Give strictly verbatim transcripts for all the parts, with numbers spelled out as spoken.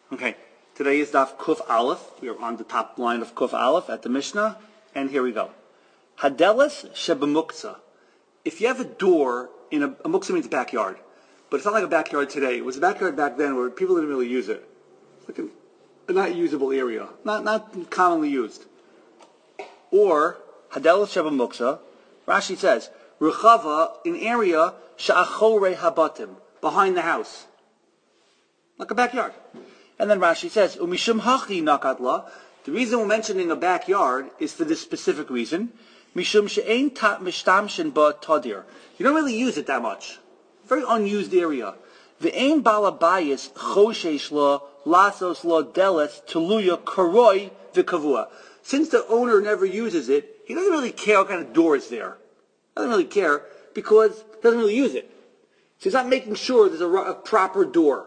Okay, today is Daf Kuf Aleph. We are on the top line of Kuf Aleph at the Mishnah, and here we go. Hadelis shebamuksa. If you have a door in a, a muksa means backyard, but it's not like a backyard today. It was a backyard back then where people didn't really use it. It's like a, a not usable area, not not commonly used. Or Hadelis shebamuksa. Rashi says Rechava, an area sha'achore habatim, behind the house, like a backyard. And then Rashi says, Umishum hachi nakatla. The reason we're mentioning a backyard is for this specific reason. Mishum she'ein tat mishtamshin ba tadir. You don't really use it that much. Very unused area. Ve'ein balabayis choshesh la lasos la deles teluya karoi v'kavua. Since the owner never uses it, he doesn't really care what kind of door is there. Doesn't really care because he doesn't really use it. So he's not making sure there's a, a proper door.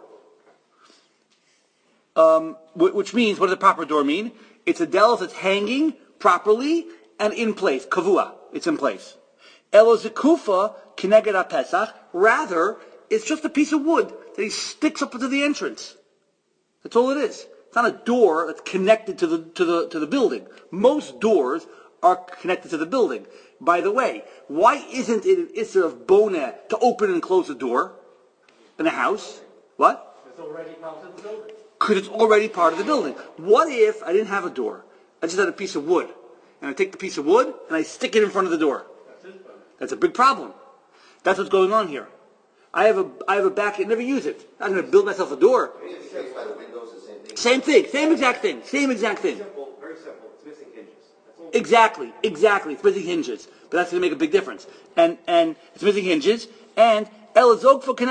Um, which means, what does a proper door mean? It's a delos that's hanging properly and in place. Kavua, it's in place. Elo zekufa kineged pesach. Rather, it's just a piece of wood that he sticks up to the entrance. That's all it is. It's not a door that's connected to the to the to the building. Most doors are connected to the building. By the way, why isn't it an issur of boneh to open and close a door in a house? What? It's already part of the building. Because it's already part of the building. What if I didn't have a door? I just had a piece of wood. And I take the piece of wood and I stick it in front of the door. That's it. That's a big problem. That's what's going on here. I have a I have a back, I never use it. I'm going to build myself a door. Same thing. Same exact thing. Same exact thing. Simple, very simple. It's missing hinges. That's all. Exactly. Exactly. It's missing hinges. But that's going to make a big difference. And and it's missing hinges. And and when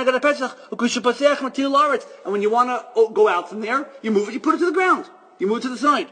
you want to go out from there, you move it, you put it to the ground. You move it to the side.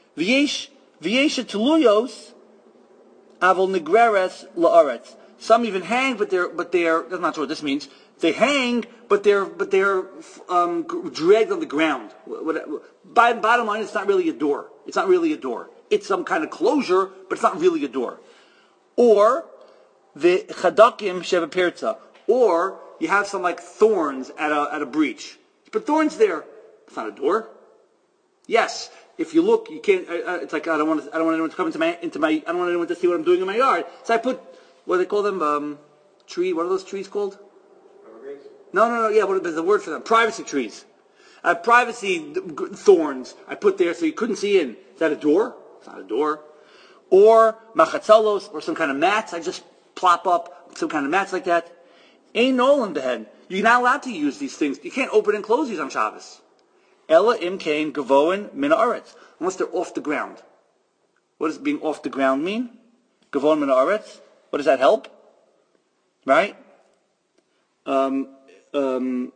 Some even hang, but they're, but they're, that's not sure what this means. They hang, but they're, but they're um, dragged on the ground. Bottom line, it's not really a door. It's not really a door. It's some kind of closure, but it's not really a door. Or the chadakim shebapirza. Or you have some like thorns at a at a breach. You put thorns there. It's not a door. Yes, if you look, you can't. Uh, it's like I don't want to, I don't want anyone to come into my into my. I don't want anyone to see what I'm doing in my yard. So I put what do they call them? Um, tree. What are those trees called? Evergreens? No, no, no. Yeah, what is the word for them? Privacy trees. Uh, privacy thorns. I put there so you couldn't see in. Is that a door? It's not a door. Or machatzalos, or some kind of mats. I just plop up some kind of mats like that. Ain't nolan behead. You're not allowed to use these things. You can't open and close these on Shabbos. Ella imkain gavoin min haaretz. Unless they're off the ground. What does being off the ground mean? Gavoin min haaretz. What does that help? Right? Um, um,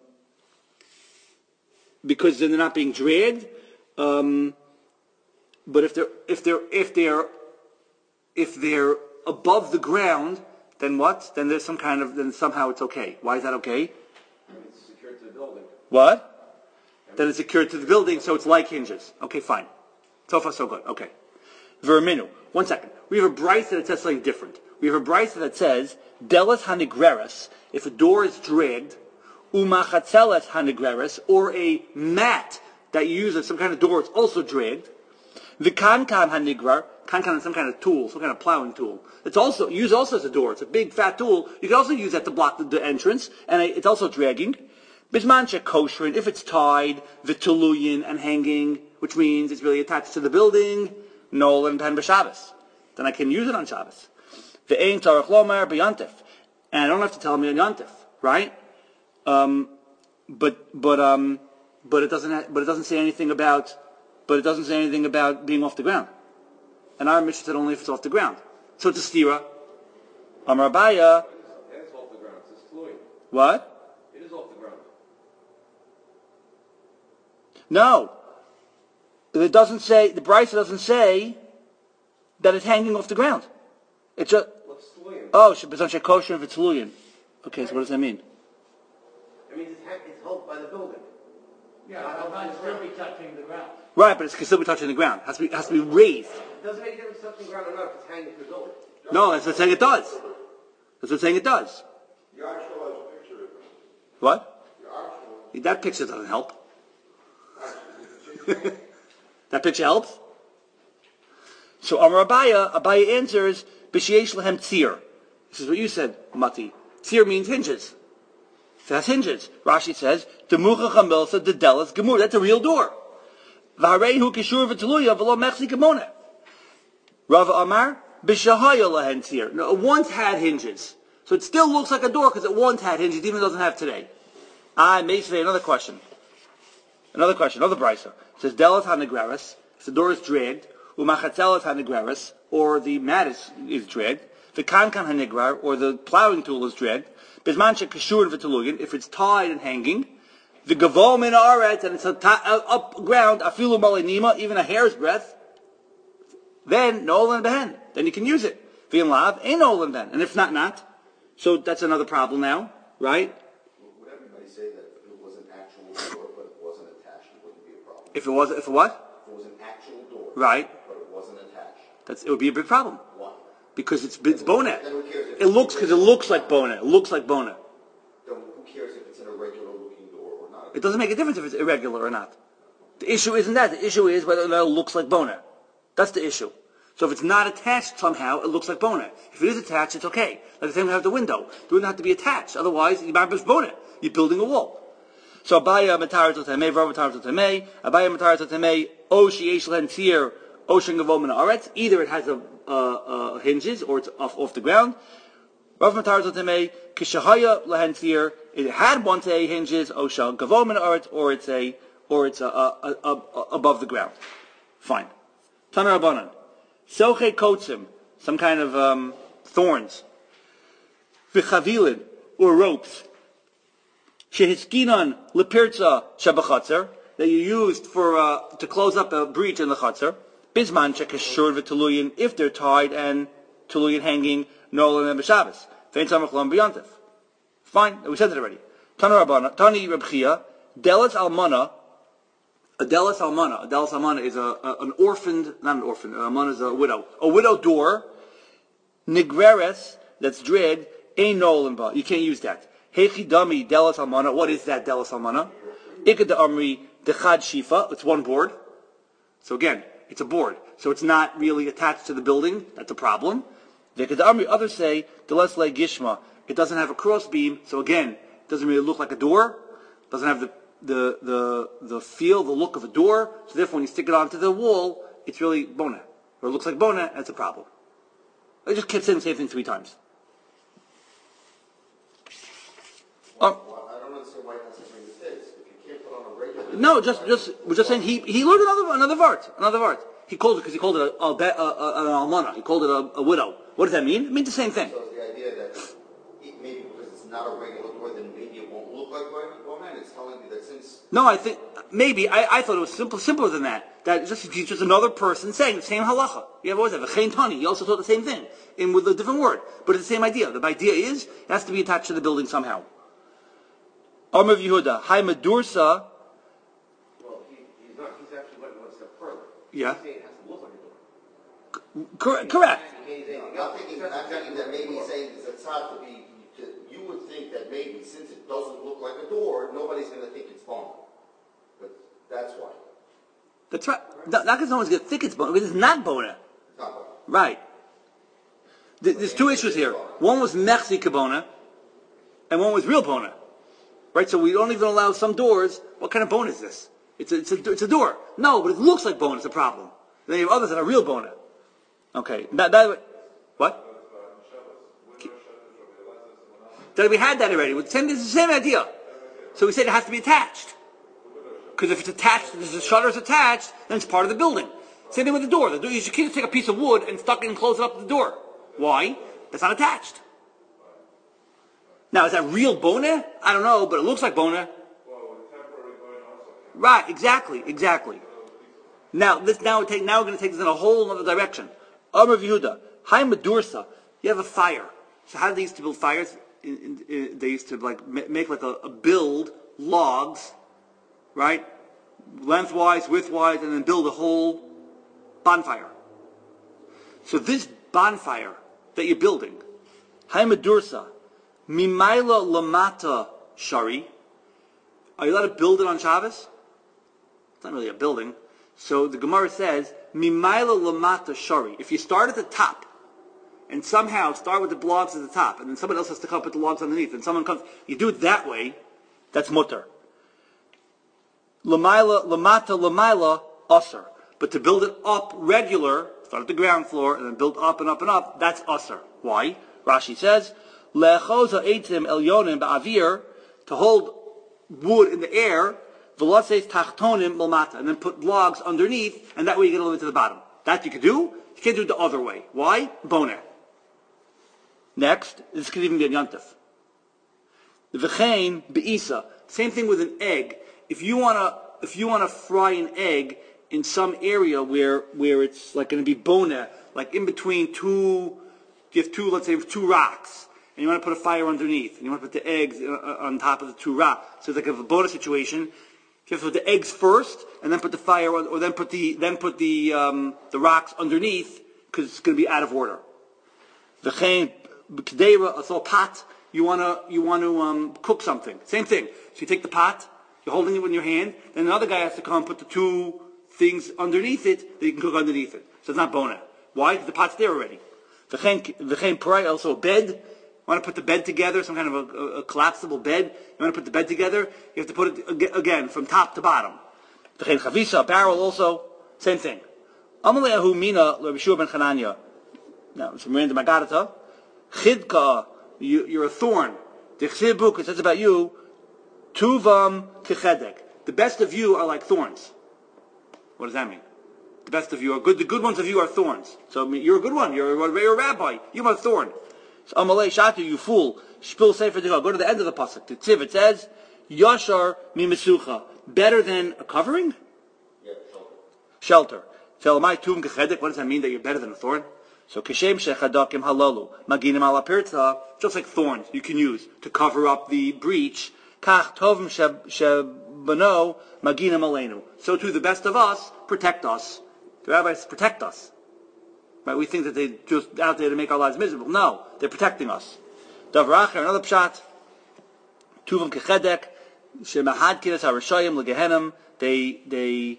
because then they're not being dragged. Um, but if they're if they're if they're if they're above the ground, then what? Then there's some kind of, then somehow it's okay. Why is that okay? It's secured to the building. What? Then it's secured to the building, so it's like hinges. Okay, fine. So far, so good. Okay. Verminu. One second. We have a brisa that says something different. We have a brisa that says, Delas hanigreres, if a door is dragged, umachatzeles hanigreres, or a mat that you use as some kind of door, it's also dragged. V'kankan hanigrar, kankan is some kind of tool, some kind of plowing tool. It's also used also as a door. It's a big fat tool. You can also use that to block the, the entrance, and it's also dragging. Bisman shekosherin, if it's tied, v'tuluyin and hanging, which means it's really attached to the building, nolan tan b'Shabbos. Then I can use it on Shabbos. Ve'ein tarach lomer b'yantif, and I don't have to tell me on yantif, right? Um, but but um, but it doesn't ha- but it doesn't say anything about but it doesn't say anything about being off the ground. And our mission said only if it's off the ground. So it's a stira. Amar Abaya. It is off the ground. It's fluid. What? It is off the ground. No. It doesn't say, the Brisa doesn't say that it's hanging off the ground. It's just, What's tluyin? oh, Shabbat Shekosher if it's tluyin. Okay, so what does that mean? It means it's, ha- it's held by the building. Yeah, it might still be touching the ground. Right, but it can still be touching the ground. It has to be, has to be raised. It doesn't make a difference touching the ground or not if it's hanging to the building. No, that's what saying it does. That's what saying it does. The actual picture. What? The actual. That picture doesn't help. That picture helps? So Amar Abaya, Abaya answers, B'sheyesh lehem tzir. This is what you said, Mati. Tzir means hinges. So that's hinges. Rashi says, Demucha chamilsa dedelas gemur. That's a real door. V'harehu kishur v'teluya v'lo mechzi gemona. Rava Amar, B'shahaya lehen tzir. No, it once had hinges. So it still looks like a door because it once had hinges, even though it doesn't have today. Ah, may say another question. Another question, another brisa. It says, Delas hanegraris. If the door is dragged, Umachatzelas hanegraris, or the mat is, is dragged, the kankan hanegrar, or the plowing tool is dragged, bismancha kashur v'teluyin, if it's tied and hanging, the gavo min aretz, and it's a ta- up ground, afilu malinima, even a hair's breadth, then nolan behen, then you can use it. V'im lav, ain't nolan ben, and if not, not. So that's another problem now, right? Would everybody say that if it was an actual door, but it wasn't attached, it wouldn't be a problem? If it was, if it what? If it was an actual door, Right. but it wasn't attached, That's, it would be a big problem. why? Because it's, it's bonet. Then who cares if It looks, because it looks like bonet. It looks like bonet. Then who cares if it's an irregular looking door or not? It doesn't make a difference if it's irregular or not. The issue isn't that. The issue is whether or not it looks like bonet. That's the issue. So if it's not attached somehow, it looks like bonet. If it is attached, it's okay. Like the same way with the window. The window has to be attached. Otherwise, you might just bonet. You're building a wall. So Abaya Matar Zotamei, Rav Matar Zotamei, Abaya Matar Zotamei, O Sheyesh Lehen Tzir, Ocean Gavon Min Haaretz. Either it has a, uh, uh, hinges or it's off, off the ground. Rav Matar Zotamei, Kishahaya Lehen Tzir, it had once a hinges, Ocean Gavon Min Haaretz, or it's a, or it's a, a, a, a, above the ground. Fine. Tanar Rabbanan. Soche Kotzim, some kind of um, thorns. V'chavilin, or ropes. Shehiskinan lepirza shabachatzer, that you used for uh, to close up a breach in the chatzar. Bisman shekashur v'teluyin, if they're tied and teluyin hanging, nolan and b'shabbos. Fein samach lam b'yantif. Fine, we said it already. Tani Rabbana, Tani Reb Chia, Delas Almana. A Delas Almana. A Delas Almana is a, a an orphaned, not an orphan. An Almana is a widow. A widow door. Nigreres, that's dragged. Ein nolan ba. You can't use that. Hechi dami Delas Almana. What is that Delas Almana? Ikad de Amri dechad shifa. It's one board. So again, it's a board. So it's not really attached to the building. That's a problem. Ikad de Amri. Others say Delas le gishma. It doesn't have a cross beam. So again, it doesn't really look like a door. It doesn't have the the the the feel, the look of a door. So therefore, when you stick it onto the wall, it's really bona. Or it looks like bona. That's a problem. I just kept saying the same thing three times. Um, Well, I don't understand why it has to bring this is. If you can't put on a regular... no, just just we're just saying he he learned another another vart, another vart. He called it because he called it a, a, a, a an almana. He called it a, a widow. What does that mean? It means the same thing. So it's the idea that it, maybe because it's not a regular door, then maybe it won't look like one, and it's telling you that since... No, I think maybe I, I thought it was simple simpler than that. That just he's just another person saying the same halacha. You have always have a chein tani. He also taught the same thing in with a different word, but it's the same idea. The idea is it has to be attached to the building somehow. Amr of Yehuda, Hai Medursa. Well, he, he's not, he's actually went one step further. Yeah. He's saying it has to look like a door. Cor- correct. He can't say anything I'm else. thinking, I'm thinking that maybe he's saying it's not to be... To, you would think that maybe since it doesn't look like a door, nobody's going to think it's bone. But that's why. That's right. Not because no one's going to think it's bona, because it's not bona. It's not bone. Right. Th- There's two issues here. One was mechzi kabona, and one was real bona. Right, so we don't even allow some doors. What kind of bone is this? It's a, it's a, it's a door. No, but it looks like bone. It's a problem. Then you have others that are real bone. Okay. That, that, what? That we had that already. It's the same idea. So we said it has to be attached. Because if it's attached, if the shutter is attached, then it's part of the building. Same thing with the door. The door, you can't just take a piece of wood and stuck it and close it up to the door. Why? That's not attached. Now, is that real bone? I don't know, but it looks like bone. Right, exactly, exactly. Now, this now we take now we're going to take this in a whole other direction. Amr of Yehuda, Hai Medursa. You have a fire. So how did they used to build fires? In, in, in, they used to like make like a, a build logs, right, lengthwise, widthwise, and then build a whole bonfire. So this bonfire that you're building, Hai Medursa. Mimaila lamata shari. Are you allowed to build it on Shabbos? It's not really a building. So the Gemara says, Mimaila lamata shari. If you start at the top, and somehow start with the logs at the top, and then someone else has to come up with the logs underneath, and someone comes, you do it that way, that's mutter. Lamaila, lamata, lamaila, usr. But to build it up regular, start at the ground floor, and then build up and up and up, that's usr. Why? Rashi says, le'echoza eitim elyonim ba'avir, to hold wood in the air, v'laseis tachtonim lamata, and then put logs underneath, and that way you get a little bit to the bottom. That you can do. You can't do it the other way. Why? Boner. Next, this could even be a yontif. V'chein be'isa. Same thing with an egg. If you wanna, if you wanna fry an egg in some area where where it's like going to be boner, like in between two, you have two, let's say two rocks, and you want to put a fire underneath, and you want to put the eggs on top of the two rocks. So it's like a boner situation. You have to put the eggs first, and then put the fire, or then put the then put the um, the rocks underneath, because it's going to be out of order. V'chein b'kedera, a pot. You want to you want to um, cook something. Same thing. So you take the pot, you're holding it in your hand, then another guy has to come and put the two things underneath it that you can cook underneath it. So it's not bona. Why? Because the pot's there already. V'chein parai, also a bed. You want to put the bed together, some kind of a, a, a collapsible bed. You want to put the bed together, you have to put it again from top to bottom. V'chein chavisa, a barrel also, same thing. Amalei ahu mina l'Rabbi Shua ben Chananya. Now, it's from random Agadata. Chidka, you, you're a thorn. The Chsiv book, it says about you, tuvam kechedek. The best of you are like thorns. What does that mean? The best of you are good. The good ones of you are thorns. So I mean, you're a good one. You're a, you're a rabbi. You're a thorn. So Amalei Shatu, you fool. Shpil sefer dika. Go to the end of the pasuk. The Tziv, it says, Yashar mimisucha. Better than a covering? Yeah, shelter. Shelter. So my tum kechedek. What does that mean that you're better than a thorn? So kishem shechadakim halalu maginim ala pirza. Just like thorns, you can use to cover up the breach. Kach tovim shebano maginim aleinu. So too, the best of us protect us. The rabbis protect us. Right? We think that they're just out there to make our lives miserable. No, they're protecting us. Davracher, another pshat. Tuvam kechedek shemahad kidas harishayim legehenim. They they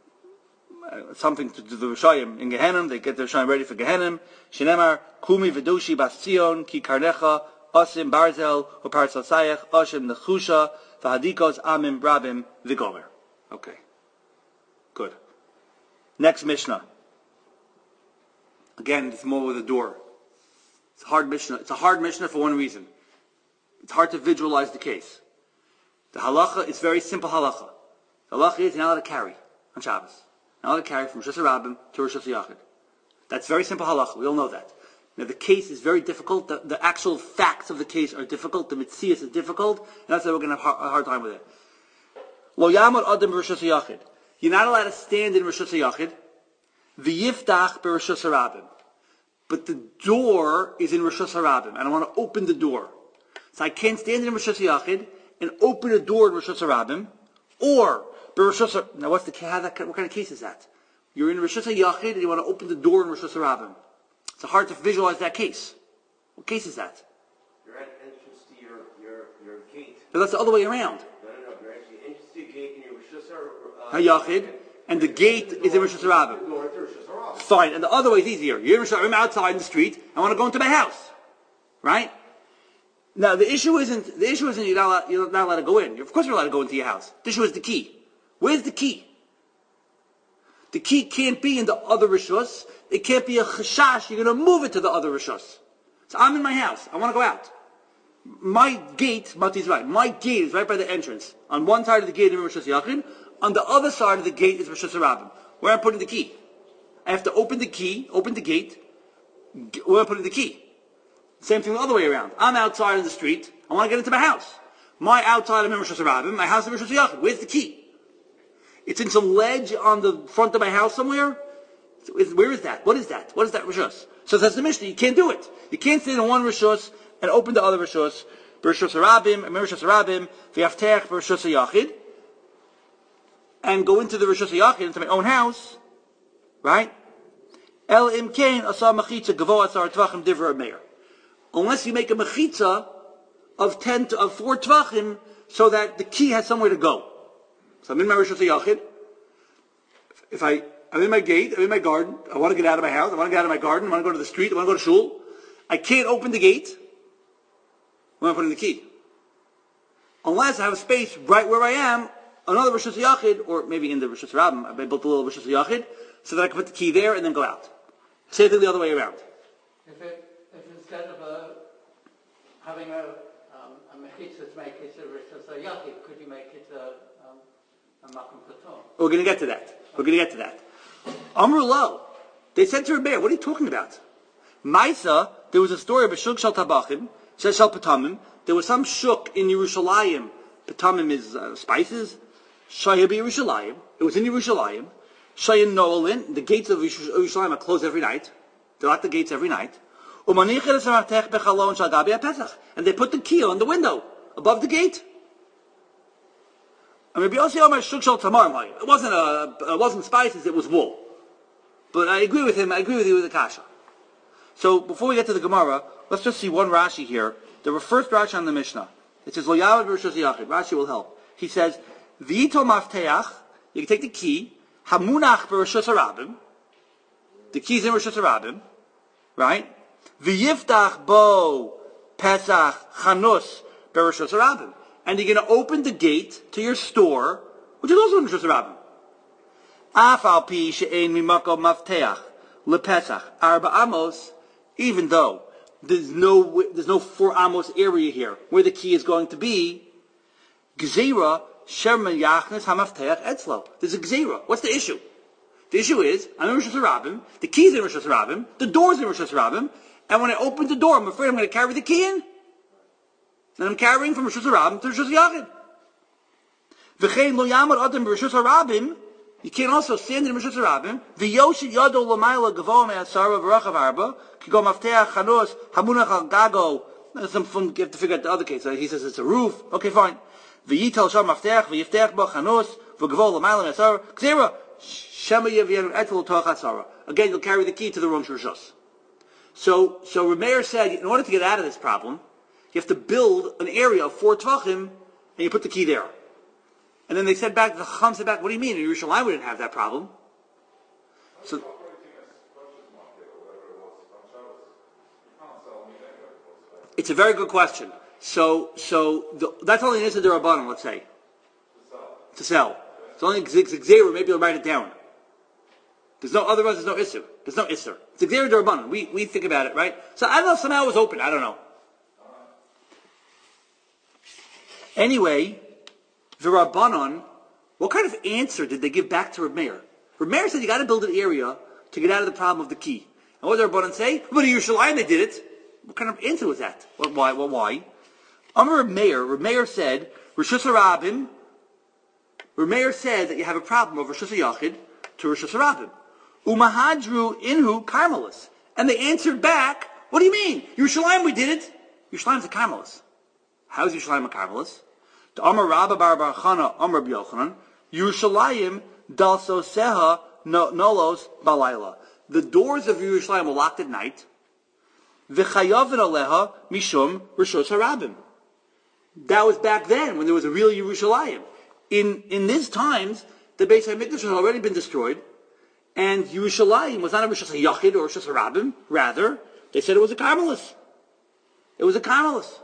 uh, something to do the rishayim in Gehenim. They get the rishayim ready for Gehenim. Shenemar kumi v'dushi bas Tzion ki karnecha asim barzel u'parsal sayach ashim nechusha v'hadikos amim brabim v'gomer. Okay, good. Next Mishnah. Again, it's more with a door. It's a hard Mishnah. It's a hard Mishnah for one reason. It's hard to visualize the case. The halacha is very simple halacha. The halacha is you're not allowed to carry on Shabbos. You're not allowed to carry from Rosh Hashanah to Rosh Hashanah. That's very simple halacha. We all know that. Now the case is very difficult. The, the actual facts of the case are difficult. The mitzias is difficult. And that's why we're going to have a hard time with it. Lo yamad adam b'Rosh Hashanah. You're not allowed to stand in Rosh Hashanah. V'yiftach b'Rosh Hashanah. But the door is in Rosh Hashanah, and I want to open the door. So I can't stand in Rosh Hashanah and open a door in Rosh Hashanah, or b'Rosh Hashanah. Now, what's the what kind of case is that? You're in Rosh Hashanah and you want to open the door in Rosh Hashanah. It's hard to visualize that case. What case is that? You're at entrance to your your your gate. But that's the other way around. No, no, no. You're actually entrance to your gate in your Rosh Hashanah. Hayachid, and the gate is in Rosh Hashanah. Fine, and the other way is easier. You're in Rosh Hashanah, I'm outside in the street. I want to go into my house, right? Now the issue isn't the issue isn't you're not allowed, you're not allowed to go in. Of course you're allowed to go into your house. The issue is the key. Where's the key? The key can't be in the other rishus. It can't be a chashash. You're going to move it to the other rishus. So I'm in my house. I want to go out. My gate, Mati's right. My gate is right by the entrance. On one side of the gate is Rosh Hashanah. On the other side of the gate is Rosh Hashanah. Where I'm putting the key. I have to open the key, open the gate. Where I'm putting the key. Same thing the other way around. I'm outside in the street. I want to get into my house. My outside, I'm in Rosh Hashanah. My house is Rosh Hashanah. Where's the key? It's in some ledge on the front of my house somewhere. So is, where is that? What is that? What is that rishus? So that's the Mishnah. You can't do it. You can't stay in one rishus and open the other rishus. Rishus harabim, rishus harabim, v'yaftech rishus yachid, and go into the rishus yachid into my own house, right? El imkain asa machitza gavo asar tvachim divra meir. Unless you make a machitza of ten to, of four tvachim, so that the key has somewhere to go. So I'm in my Rosh Hashanah, if I, I'm in my gate, I'm in my garden, I want to get out of my house, I want to get out of my garden, I want to go to the street, I want to go to shul, I can't open the gate when I put in the key. Unless I have a space right where I am, another Rosh Hashanah, or maybe in the Rosh Hashanah, I built a little Rosh Hashanah, so that I can put the key there and then go out. Same thing the other way around. If, it, if instead of a, having a, um, a mechitza to make it a Rosh Hashanah, could you make it a, um, a makom patur? We're going to get to that. We're going to get to that. Amr Lo, they said to Rebbeir, what are you talking about? Maisa, there was a story of a shuk shal tabachim, shal patamim. There was some shuk in Yerushalayim. Patamim is uh, spices. Shaya be Yerushalayim. It was in Yerushalayim. Shaya Noelin. The gates of Yerushalayim are closed every night. They lock the gates every night. And they put the key on the window above the gate. I mean, it wasn't a, it wasn't spices, it was wool. But I agree with him, I agree with you with the kasha. So, before we get to the Gemara, let's just see one Rashi here. The first Rashi on the Mishnah. It says, Lo Yavad B'Rosh Yachid. Rashi will help. He says, V'ito Mafteach, you can take the key, Hamunach B'Rosh Hashanah, the key's in Rosh Hashanah, right? V'yiftach Bo Pesach Chanus B'Rosh Hashanah. And you're going to open the gate to your store, which is also in Rosh Hashanah. Af al pi she'ein mimakom mafteach lepesach arba amos, even though there's no there's no four amos area here where the key is going to be. Gzeira sherman yachnes hamafteach etzlo. There's a gzeira. What's the issue? The issue is I'm in Rosh Hashanah. The key's in Rosh Hashanah. The door's in Rosh Hashanah. And when I open the door, I'm afraid I'm going to carry the key in. And I'm carrying from Rosh Hashanah to Rosh Hashanah. V'chein lo yamad adam b'Rosh Hashanah. You can also stand in Rosh Hashanah. V'yoshid yado l'mayla gavo me'asara v'rachav arba. Kigo mafteach chanus hamunach al gago. Some fun. You have to figure out the other case. He says it's a roof. Okay, fine. V'yital sham mafteach v'yiftech bo chanus v'gavo l'mayla me'asara. K'zera shema yevyen etel toch asara. Again, you'll carry the key to the Rosh Hashanah. So, so Rameir said, in order to get out of this problem, you have to build an area of four tvachim, and you put the key there. And then they said back, the Chacham said back, what do you mean? In Yerushalayim we didn't have that problem. So, it's a very good question. So, so the, that's only an issue d'Rabbanan, let's say. To sell. It's only Xavier, maybe you'll write it down. There's no, otherwise there's no issue. There's no isser. It's Xavier d'Rabbanan. We, we think about it, right? So I don't know if somehow it was open. I don't know. Anyway, the Rabbanon, what kind of answer did they give back to Reb Meir? Reb Meir said you got to build an area to get out of the problem of the key. And what did the Rabbanon say? But in Yerushalayim they did it. What kind of answer was that? What, why? What, why? Amar Reb Meir, Reb Meir said, Rosh Hashanah, Reb Meir said that you have a problem of Rosh Hashanah to Rosh Hashanah. Umahadru inhu Carmelis. And they answered back, what do you mean? Yerushalayim we did it. Yerushalayim's a Carmelis. How is Yerushalayim a Carmelis? The Amar Rabba Bar Bar Chana Amar B'Yochanan Yerushalayim Dalso Seha Nolos Balayla. The doors of Yerushalayim were locked at night. V'chayavin Aleha Mishum Rishos Harabim. That was back then when there was a real Yerushalayim. In in these times, the Beis HaMikdash had already been destroyed, and Yerushalayim was not a Rishos HaYachid or Rishos Harabim. Rather, they said it was a Carmelis. It was a Carmelis.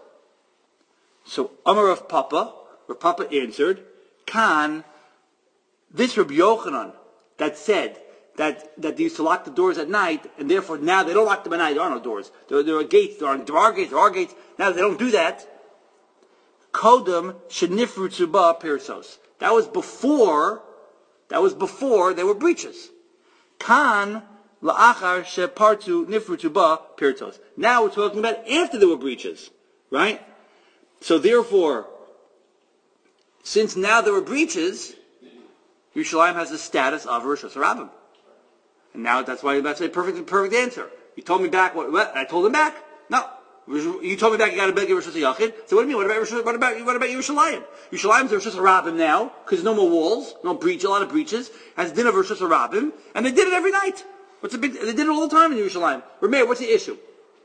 So Amar of Papa, where Papa answered, Khan, this Rabbi Yochanan that said that, that they used to lock the doors at night, and therefore now they don't lock them at night, there are no doors. There, there are gates, there are, there are gates, there are gates. Now they don't do that. Kodem Shenifru Tzuba Pirsos. That was before, that was before there were breaches. Khan La'achar Shepartu Nifru Tzuba Pirsos. Now we're talking about after there were breaches. Right? So therefore, since now there were breaches, Yerushalayim has the status of Rosh Hashanah. And now that's why that's a perfect, perfect answer. You told me back what, what? I told him back? No. You told me back you got to beg Rosh Hashanah. So what do you mean? What about what about what about Yerushalayim? Yerushalayim's Rosh Hashanah now because there's no more walls, no breach, a lot of breaches. Has din of Rosh Hashanah, and they did it every night. What's the big? They did it all the time in Yerushalayim. Rameir, what's the issue?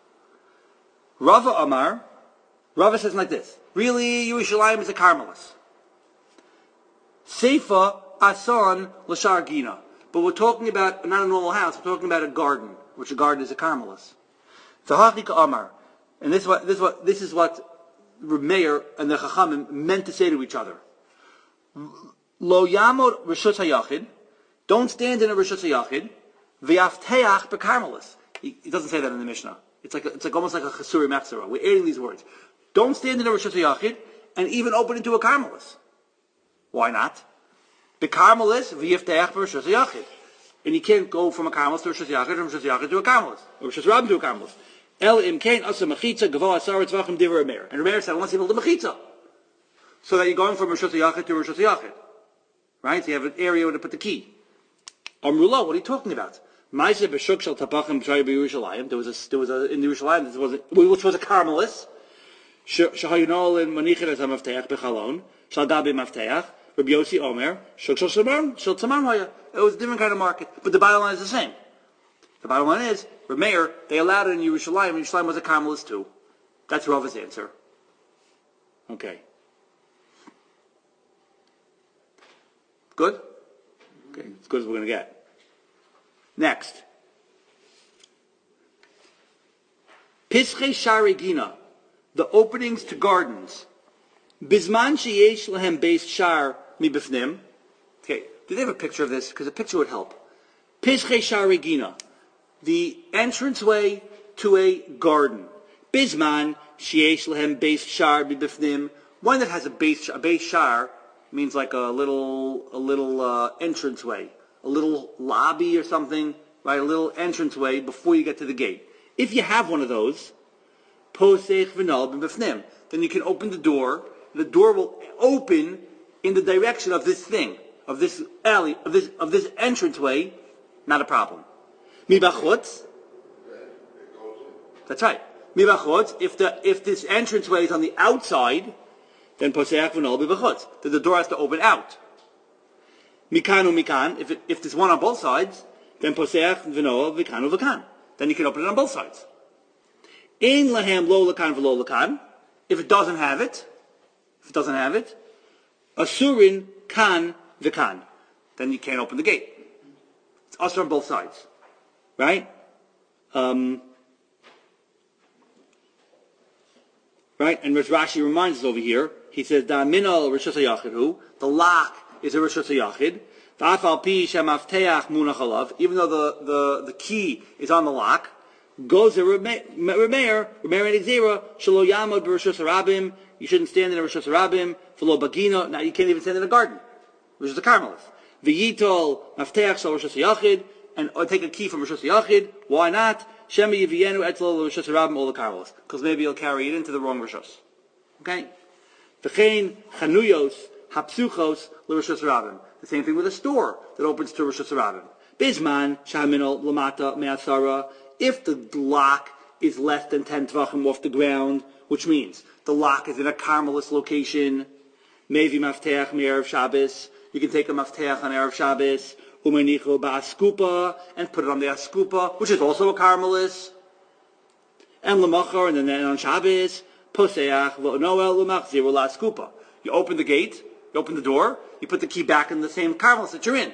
Rava Amar. Rava says like this. Really, Yerushalayim is a Carmelis. Seifa Asan L'Shar Gina. but we're talking about not a normal house. We're talking about a garden, which a garden is a karmelis. V'hachika Amar, and this is what this is what this is what Reb Meir and the Chachamim meant to say to each other. Lo yamod reshus hayachid, don't stand in a reshus hayachid. V'yafteach bekarmelis. He doesn't say that in the Mishnah. It's like a, it's like almost like a chesuri mechzera. We're adding these words. Don't stand in a reshus hayachid and even open into a karmelis. Why not? Bekarmelis v'yafteach reshus hayachid, and you can't go from a karmelis to a reshus hayachid, from a reshus hayachid to a karmelis, or reshus rabim to a karmelis. El imkein asa mechitza gavo asar tzvachim divrei Reb Meir. And Reb Meir said, unless you build a mechitza, so that you're going from reshus hayachid to reshus hayachid, right? So you have an area where to put the key. Amrullah, what are you talking about? There was a there was a in Yerushalayim this was a, which was a karmelis. Shahayinol and manichet as a mafteach bechalon shal gabi mafteach. Rabbi Yossi Omer shuk shal tamam shal tamam haya. It was a different kind of market, but the bottom line is the same. The bottom line is, Reb Meir, they allowed it in Yerushalayim, and Yerushalayim was a karmelis too. That's Rava's answer. Okay. Good? Okay, as good as we're going to get. Next. Pischei Shari Gina, the openings to gardens. Bizman sheyesh lehem beis shar mibifnim. Okay, did they have a picture of this? Because a picture would help. Pischei Shari Gina, the entranceway to a garden. Bizman sheyesh lehem beis shar mibifnim. One that has a beis a beis shar means like a little a little uh, entranceway, a little lobby or something, right? A little entranceway before you get to the gate. If you have one of those, posech v'nal b'mifnim, then you can open the door. The door will open in the direction of this thing, of this alley, of this of this entranceway. Not a problem. Mibachutz. That's right. Mibachutz. If the if this entranceway is on the outside, then posech v'nal b'machutz. Then the door has to open out. Mikanu mikan. If it, if there's one on both sides, then posech v'nal v'kanu v'kan. Then you can open it on both sides. In lahem lo lakan v'lo lakan. If it doesn't have it, if it doesn't have it, asurin kan v'kan. Then you can't open the gate. It's asur on both sides, right? Um, right, and Rashi reminds us over here. He says, "Da minal reshus hayachidu." The lock is a reshus hayachid. V'afal pi shemafteach munach alav. Even though the, the, the key is on the lock, goes a Remeir, Remeir and Xera, shelo yamod b'reshus harabim. You shouldn't stand in a reshus harabim. V'lo bagino. Now you can't even stand in a garden, which is a karmelis. V'yitol mafteach shel reshus hayachid, and or take a key from reshus hayachid. Why not? Shemi yivienu etzel reshus harabim ol the karmelis, because maybe you'll carry it into the wrong reshus. Okay. V'chein chanuyos hapsuchos l'reshus harabim. The same thing with a store that opens to reshus harabim. Bizman shaminol lamata me'asara. If the lock is less than ten tvachim off the ground, which means the lock is in a karmelis location, maybe mafteach me'erev Shabbos. You can take a mafteach on erev Shabbos, umenicho ba'askupa, and put it on the askupa, which is also a karmelis. And lamachar, and then on Shabbos, poseach v'noel l'machzir la'askupa. You open the gate, you open the door, you put the key back in the same karmelis that you're in.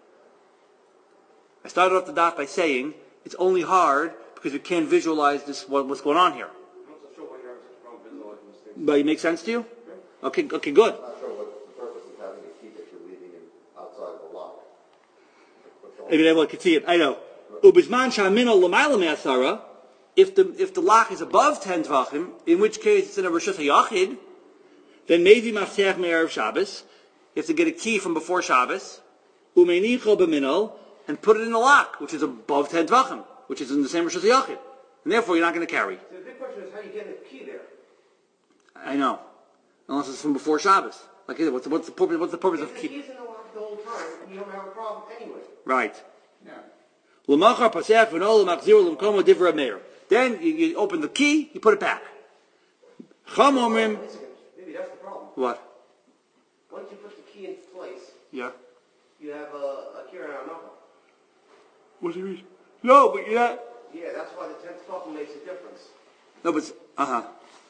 I started off the daf by saying it's only hard because you can't visualize this what, what's going on here. I'm not so sure why you're having such a problem visualizing this thing. But it makes sense to you? Okay, okay, good. I'm not sure what's the purpose of having a key that you're leaving in outside of the lock. If anyone can see it, I know. Ubizman shamino l'mayla me'asara. If the if the lock is above ten tvachim, in which case it's in a reshus hayachid, then maybe mafteach me'erev Shabbos. You have to get a key from before Shabbos. Umenicho b'minol, and put it in the lock, which is above ten tvachim, which is in the same reshus hayachid, and therefore you're not going to carry. So the big question is how you get the key there. I know, unless it's from before Shabbos. Like, what's the, what's the purpose? What's the purpose If of the keep? key's in the lock the whole time, you don't have a problem anyway. Right. Yeah. L'machar pasech v'no l'machzir l'mkomo divrei Reb Meir. Then you, you open the key, you put it back. Cham omrim. Wait a second. Maybe that's the problem. What? Once you put the key into place, Yeah. you have a, a kira and a knuckle. What do you mean? No, but you're not. Yeah, that's why the tenth buckle makes a difference. No, but uh huh.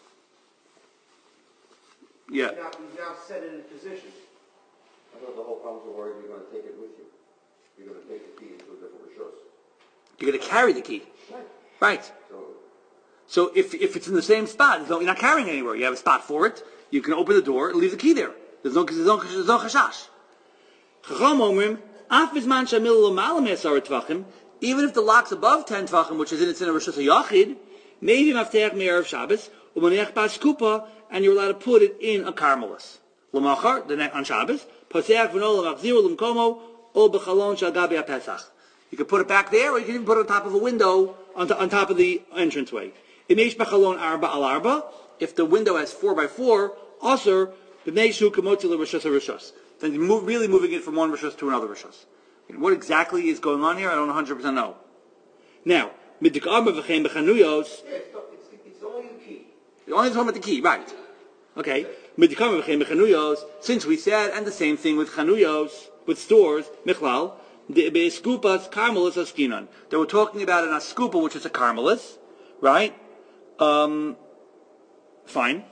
Yeah. You've now, you've now set it in position. I thought the whole problem was worried you're going to take it with you. you're going to take the key into a different rishus. You're going to carry the key. Right. Right. So, So if if it's in the same spot, there's no, you're not carrying it anywhere. You have a spot for it. You can open the door and leave the key there. There's no there's no there's no chashash. Chacham omrim af bizman shamil l'malam esar tvachim. Even if the lock's above ten tvachim, which is in its in a rishus hayachid, maybe mafteach me'erev Shabbos u'maneach bas kupa, and you're allowed to put it in a carmelis. L'machar the next on Shabbos paseach v'no l'machziru l'mkomo o b'chalon shal gabi ha'pesach. You can put it back there, or you can even put it on top of a window on, to, on top of the entranceway. If the window has four by four, also then you're move, really moving it from one rishus to another rishus. What exactly is going on here? I don't one hundred percent know. Now, Yeah, it's, not, it's, it's only the key. the only talking about the key, right? Okay. Since we said, and the same thing with chanuyos, with stores, michlal, the eskupas carmelis askinan. They were talking about an askupa, which is a carmelis, right? Um, fine.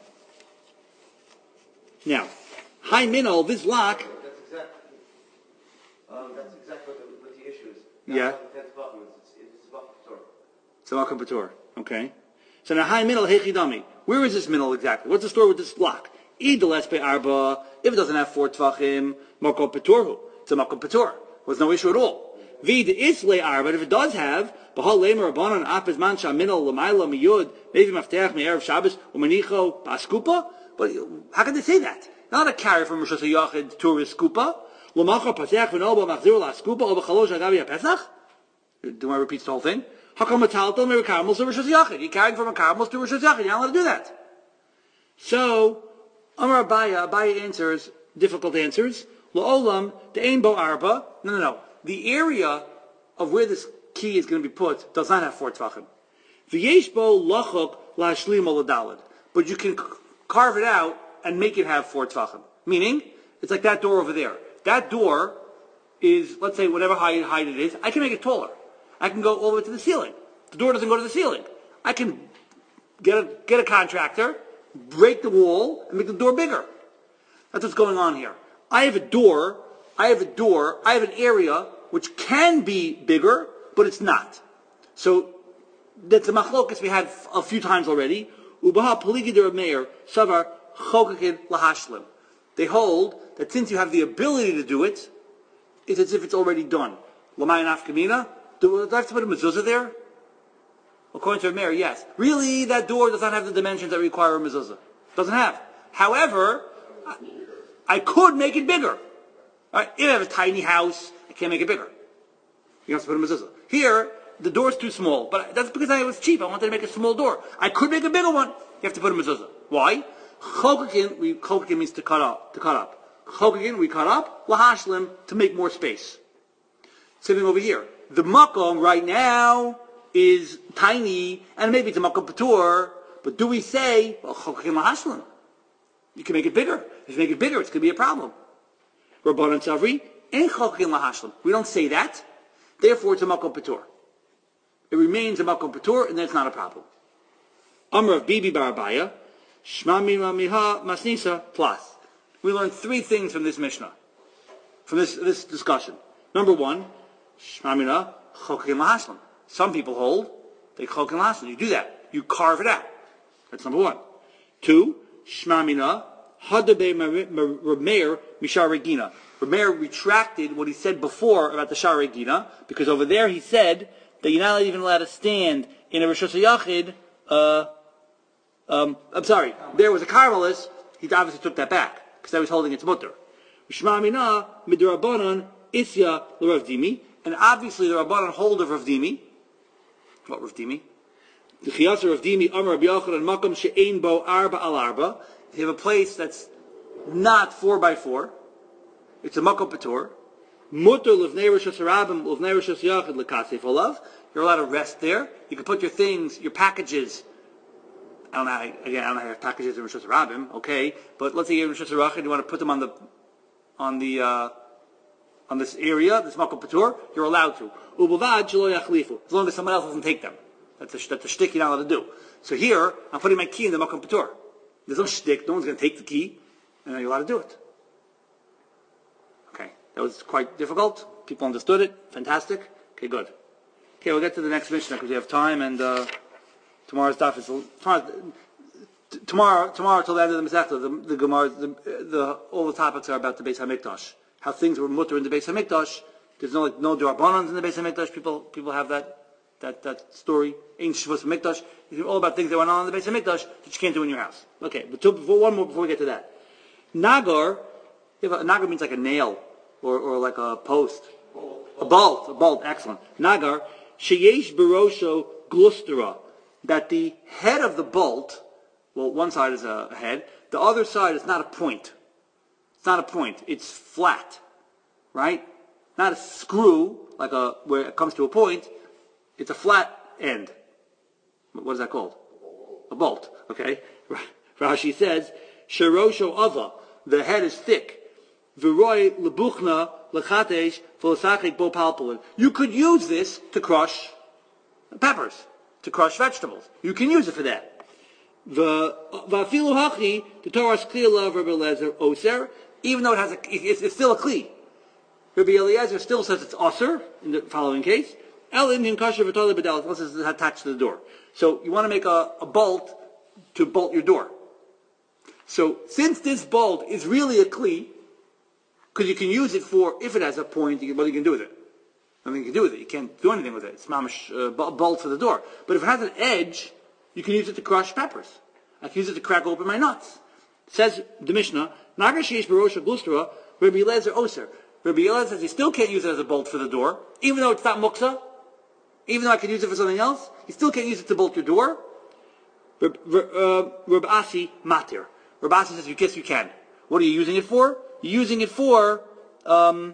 Now, high minol, this lock. That's exactly. Um, that's exactly what the, what the issue is. Yeah. That's button. It's it's button. Sorry. It's a makom patur. Okay. So now, high minol hechidami. Where is this minol exactly? What's the story with this lock? Id lespe arba. If it doesn't have four tvachim, makom paturhu. It's a makom patur. There's no issue at all. Vid isle arba. But if it does have Bahal lemer abanon apes mancha minol l'mayla miyud maybe mafteach me'erev Shabbos u'manicho baskupa. But how can they say that? Not a carry from Rosh Hashanah to a skupa. L'macha paseach v'noba machzir la'skupa o b'chalosh agavi ha'pesach. Do I repeat the whole thing? How come a taltal me'er carmels to Rosh Hashanah? You're carrying from a carmels to Rosh Hashanah. You're not allowed to do that. So, Amar Abaya, Abaya answers, difficult answers. La'olam, the ein bo arba. No, no, no. The area of where this key is going to be put does not have four tvachim. V'yesh bo lachok la'ashlim o l'dalad. But you can carve it out and make it have four tvachim. Meaning, it's like that door over there. That door is, let's say, whatever height, height it is, I can make it taller. I can go all the way to the ceiling. The door doesn't go to the ceiling. I can get a, get a contractor, break the wall, and make the door bigger. That's what's going on here. I have a door, I have a door, I have an area which can be bigger, but it's not. So, that's a machlokas we had a few times already. Ubaha poligi de Meir, savar chokakin lahashlim. They hold that since you have the ability to do it, it's as if it's already done. L'mayin afkamina? Do I have to put a mezuzah there? According to Meir, yes. Really, that door does not have the dimensions that require a mezuzah. Doesn't have. However, I, I could make it bigger. Right? If I have a tiny house, I can't make it bigger. You have to put a mezuzah. Here, the door's too small, but that's because I was cheap. I wanted to make a small door. I could make a bigger one. You have to put a mezuzah. Why? Chokakin, we chokakin means to cut up. To cut up. Chokakin, we cut up. Lahashlim, to make more space. Same thing over here. The makom right now is tiny, and maybe it's a makom patur. But do we say, well, chokakin lahashlim? You can make it bigger. If you make it bigger, it's going to be a problem. Rabbanan Savri, ain't chokakin lahashlim. We don't say that. Therefore, it's a makom patur. It remains a makom patur, and that's not a problem. Amr of Bibi Barabaya, Shma Mima Miha Masnisa plus. We learned three things from this Mishnah, from this this discussion. Number one, Shma Mina Chokakin Lahashlim. Some people hold they Chokakin Lahashlim. You do that. You carve it out. That's number one. Two, Shma Mina Hadabe Rameir Mishar Regina. Rameir retracted what he said before about the Shar Regina, because over there he said that you're not even allowed to stand in a Rosh Hashanah. Uh, um, I'm sorry, there was a carmelis. He obviously took that back because I was holding its mutter. Shma Mina midrabanan isya l'Rav Dimi, and obviously the Rabbanan hold of Rav Dimi. What Rav Dimi? The Chiyas Rav Dimi Amar Rabbi Yochanan Makom she'ein bo arba al arba. You have a place that's not four by four. It's a makom patur. Mutter l'vnei Rosh Hashanah l'vnei Rosh Hashanah l'kasef olav. You're allowed to rest there. You can put your things, your packages. I don't know. How, again, I don't know how you have packages in Rosh Hashanah. Okay, but let's say you're in Rosh Hashanah, you want to put them on the on the uh, on this area, this makom patur. You're allowed to. Ubavad shelo yachlifu, as long as someone else doesn't take them. That's a that's a shtick you're not allowed to do. So here, I'm putting my key in the makom patur. There's no shtick. No one's going to take the key, and you're allowed to do it. Okay. That was quite difficult. People understood it. Fantastic. Okay, good. Okay, we'll get to the next Mishnah because we have time, and uh, tomorrow's daf is tomorrow. Tomorrow, tomorrow till the end of the Masechta, the, the Gemara, the, the, all the topics are about the Beis Hamikdash. How things were mutter in the Beis Hamikdash. There's no like, no Durabanans in the Beis Hamikdash. People people have that that that story. Ain't Shavuos Hamikdash. It's all about things that went on in the Beis Hamikdash that you can't do in your house. Okay, but two, before, one more before we get to that. Nagar, if a, nagar means like a nail or or like a post, a bolt, a bolt. Excellent. Nagar sheyesh barosho glustera, that the head of the bolt. Well, one side is a head. The other side is not a point. It's not a point. It's flat, right? Not a screw, like a where it comes to a point. It's a flat end. What is that called? A bolt. Okay. Rashi says, "Sherosho ava." The head is thick. V'roi lebuchna lechatesh v'lesachik bo palpulin. You could use this to crush peppers, to crush vegetables. You can use it for that. The vafilu hachi the Torah's kliyah of Rabbi Eliezer oser, even though it has a, it's, it's still a kli. Rabbi Eliezer still says it's oser in the following case. El Indian kasher v'tolei b'dalet, unless it's attached to the door. So you want to make a, a bolt to bolt your door. So since this bolt is really a kli, because you can use it for, if it has a point, you, what you can do with it? Nothing you can do with it. You can't do anything with it. It's mamash uh, bolt for the door. But if it has an edge, you can use it to crush peppers. I can use it to crack open my nuts. Says the Mishnah, Nagar sheish barosha glustera, Rabbi Eliezer oser. Rabbi Eliezer says he still can't use it as a bolt for the door, even though it's not muksa, even though I could use it for something else, you still can't use it to bolt your door. Rabbi uh, Asi matir. Rabbi Asi says, yes, you can. What are you using it for? You're using it for um,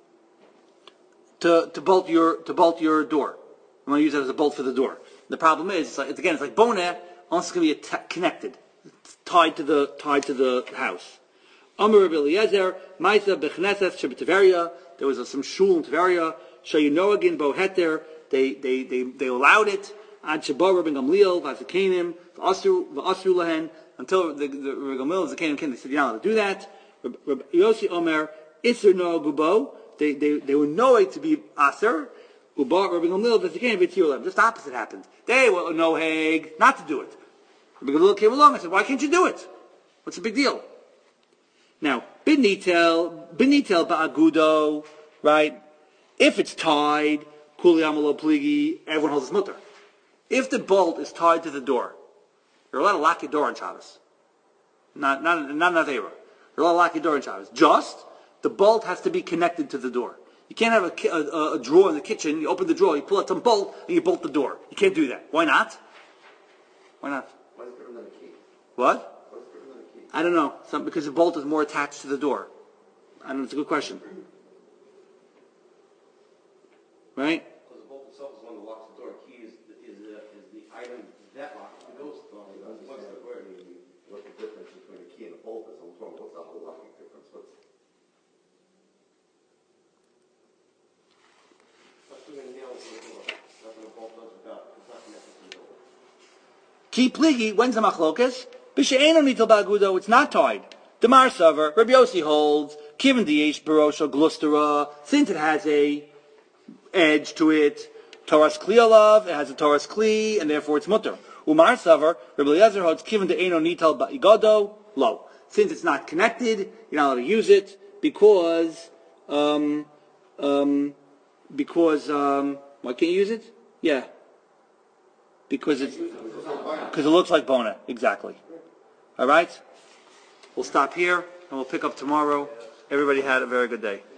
to to bolt your to bolt your door. I'm going to use it as a bolt for the door. The problem is, it's, like, it's again, it's like boneh, unless it's going to be att- connected, it's tied to the tied to the house. Amar Rabbi Eliezer, Ma'isa b'chneseth sheb'Tiveria. There was a, some shul in Tiveria. Shayinoagin bo heter. They they they they allowed it. Ad sheba Rabbi Gamliel v'azakanim v'asru v'asru lahen, until the the Rabbi Gamliel v'azakanim came. They said you're not allowed to do that. Rabbi Yossi Omer Isser no gubo. They they they were knowing to be aser. Uba Rabbi Gamliel v'azakanim v'tiru. Just the opposite happened. They were no hag not to do it. Rabbi Gamliel came along and said, why can't you do it? What's the big deal? Now, binitel, binitel ba'agudo, right? If it's tied, kuli amalo pligi, everyone holds his mutter. If the bolt is tied to the door, you're allowed to lock your door on Shabbos. Not, not, not an Aveira. You're allowed to lock your door on Shabbos. Just, the bolt has to be connected to the door. You can't have a, a, a drawer in the kitchen, you open the drawer, you pull out some bolt, and you bolt the door. You can't do that. Why not? Why not? Why is it different than a key? What? Why is it different than a key? I don't know. Some, because the bolt is more attached to the door. I don't know. It's a good question. Right? Because the bolt itself is one that locks the door. Key is is the, is the item that locks the door. What's the word? What's the difference between a key and a bolt? Is I'm talking, what's the whole locking difference? What's That's doing nails in the door. That's what a bolt does without. It's not connected to the door. Ki pligi, when's the machlokas? B'she'eno nitel ba'agudo, it's not tied. Demar Savar, Rabbi Yossi holds, Kivin diyesh barosha glustera, since it has a edge to it, Torah's kli alav, it has a Torah's kli, and therefore it's mutter. Umar Savar, Rabbi Eliezer holds, Kivin de'eno nitel ba'igodo, lo. Since it's not connected, you're not allowed to use it, because, um, um, because, um, why can't you use it? Yeah. Because it's, because it looks like bona. Exactly. All right? We'll stop here, and we'll pick up tomorrow. Everybody had a very good day.